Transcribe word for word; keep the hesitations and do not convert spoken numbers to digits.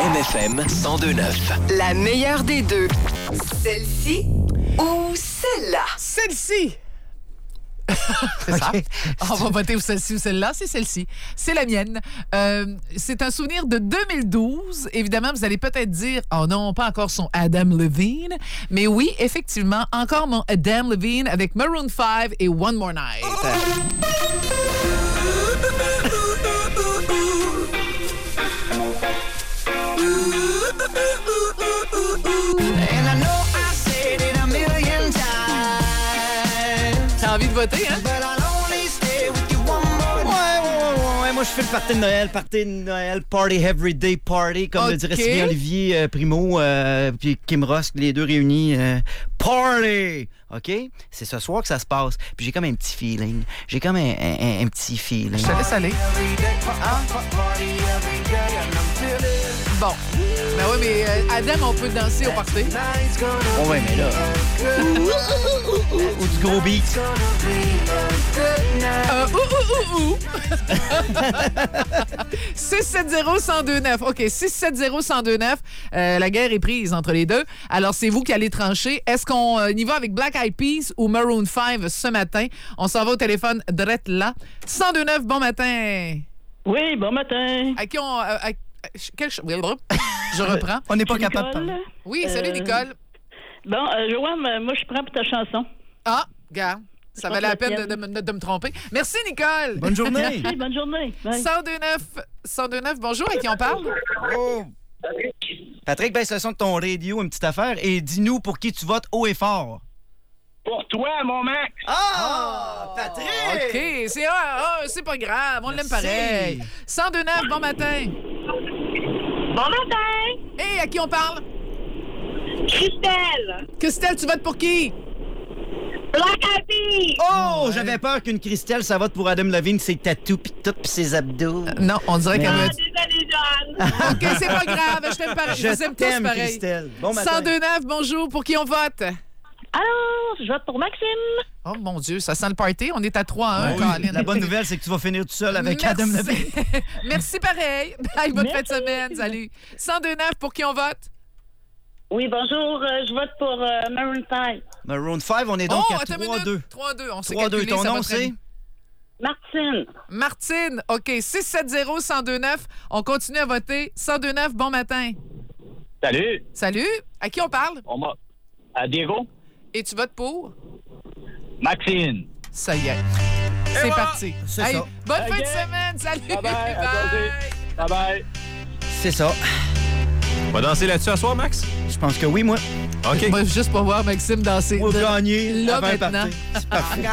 M F M cent deux neuf. La meilleure des deux. Celle-ci ou celle-là? Celle-ci! C'est okay. ça. On va voter ou celle-ci ou celle-là. C'est celle-ci. C'est la mienne. Euh, c'est un souvenir de deux mille douze. Évidemment, vous allez peut-être dire « Oh non, pas encore son Adam Levine ». Mais oui, effectivement, encore mon Adam Levine avec Maroon five et One More Night. T'as envie de voter, hein? Ouais, ouais, ouais, ouais. Moi, je fais le party de Noël, party de Noël, party everyday party, comme okay. le dirait si bien Olivier euh, Primo euh, puis Kim Rosk, les deux réunis. Euh, party! OK? C'est ce soir que ça se passe. Puis j'ai comme un petit feeling. J'ai comme un, un, un petit feeling. Je te laisse aller. Ah. Bon. Ben oui, mais euh, Adam, on peut danser au party. Oh ouais, mais là... ou du gros beat. Euh, ouh, ouh, ouh, ouh. six sept zéro, un zéro deux neuf. OK, six sept zéro, un zéro deux neuf. Euh, la guerre est prise entre les deux. Alors, c'est vous qui allez trancher. Est-ce qu'on euh, y va avec Black Eyed Peas ou Maroon five ce matin? On s'en va au téléphone drette là. un zéro deux neuf, bon matin. Oui, bon matin. À qui on... Euh, à, quel... Je reprends. On n'est pas capable de parler. Oui, salut, euh... Nicole. Bon, euh, Joanne, moi, je prends pour ta chanson. Ah, regarde. Ça valait la peine de, de, de me tromper. Merci, Nicole. Bonne journée. Merci, bonne journée. un zéro deux neuf, un zéro deux neuf, bonjour, à qui on parle? Oh. Patrick, baisse le son de ton radio, une petite affaire, et dis-nous pour qui tu votes haut et fort. Pour toi, mon Max. Ah, oh, Patrick. OK, c'est, ah, oh, c'est pas grave, on l'aime pareil. un zéro deux neuf, bon matin. Bon matin. Et à qui on parle? Christelle. Christelle, tu votes pour qui? Black Eyed Peas. Oh, ouais. J'avais peur qu'une Christelle, ça vote pour Adam Levine, ses tatous pis tout pis ses abdos. Euh, non, on dirait qu'elle ah, veut... désolé, John. OK, c'est pas grave, je t'aime pareil. Je, je t'aime tous pareil. Christelle. Bon matin. un zéro deux neuf, bonjour, pour qui on vote? Alors, je vote pour Maxime. Oh mon Dieu, ça sent le party. On est à trois à un, oui, Colin. La bonne nouvelle, c'est que tu vas finir tout seul avec Merci. Adam Levine. Merci pareil. Bye, bonne Merci. fin de semaine. Salut. un zéro deux neuf, pour qui on vote? Oui, bonjour. Euh, je vote pour euh, Maroon five. Maroon five, on est donc oh, à trois deux. trois deux, on s'est trois deux, calculé. ton ça nom, va très c'est? bien. Martine. Martine. OK, six sept zéro, un zéro deux neuf. On continue à voter. un zéro deux neuf, bon matin. Salut. Salut. À qui on parle? On m'a... À Diego. Et tu votes pour? Maxine. Ça y est. C'est voilà. Parti. C'est hey, ça. Bonne okay. fin de semaine. Salut. Bye bye. Bye. Bye bye. C'est ça. On va danser là-dessus à soir, Max? Je pense que oui, moi. OK. Moi, juste pour voir Maxime danser. On va gagner là avant maintenant. C'est parfait.